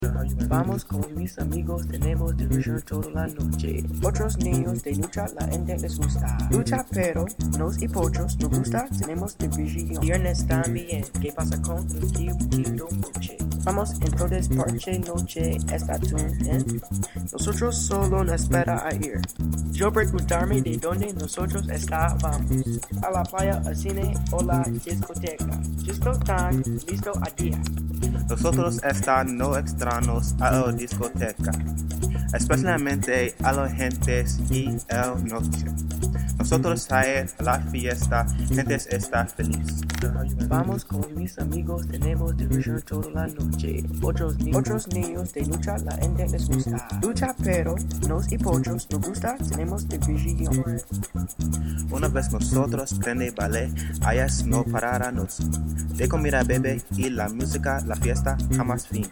Vamos con mis amigos, tenemos diversión toda la noche. Otros niños de lucha, la gente les gusta. Lucha, pero nos y pochos nos gusta, tenemos diversión. Viernes también, ¿qué pasa con el Quito Moche? Vamos entonces parche noche, está tuned. Nosotros solo nos espera a ir. Yo preguntarme de dónde nosotros estábamos. A la playa, al cine o la discoteca. Listo tan, listo a día. Nosotros no extraños a la discoteca, especialmente a la gente y el noche. Nosotros salir a la fiesta, gente está feliz. Vamos con mis amigos, tenemos diversión toda la noche. Otros niños de lucha, la gente les gusta. Lucha, pero nos y pochos nos gusta, tenemos diversión. Una vez nosotros prende ballet, ellas no pararnos. De comida, bebé y la música, la fiesta jamás fin.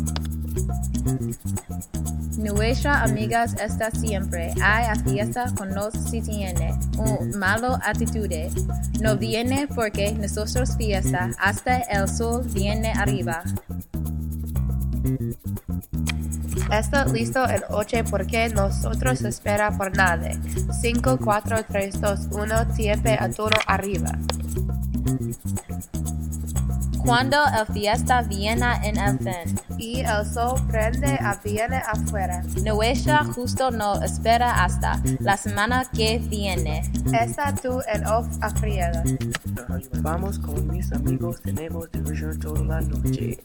Nuestra amigas está siempre hay a fiesta con nos si tiene un malo actitud. No viene porque nosotros fiesta hasta el sol viene arriba. Está listo el 8 porque nosotros espera por nada. 5, 4, 3, 2, 1, tiempo a todo arriba. Cuando el fiesta viene en el fin y el sol prende a viene afuera. Nuestra justo no espera hasta la semana que viene. Está tú en off afriada. Vamos con mis amigos, tenemos diversión toda la noche.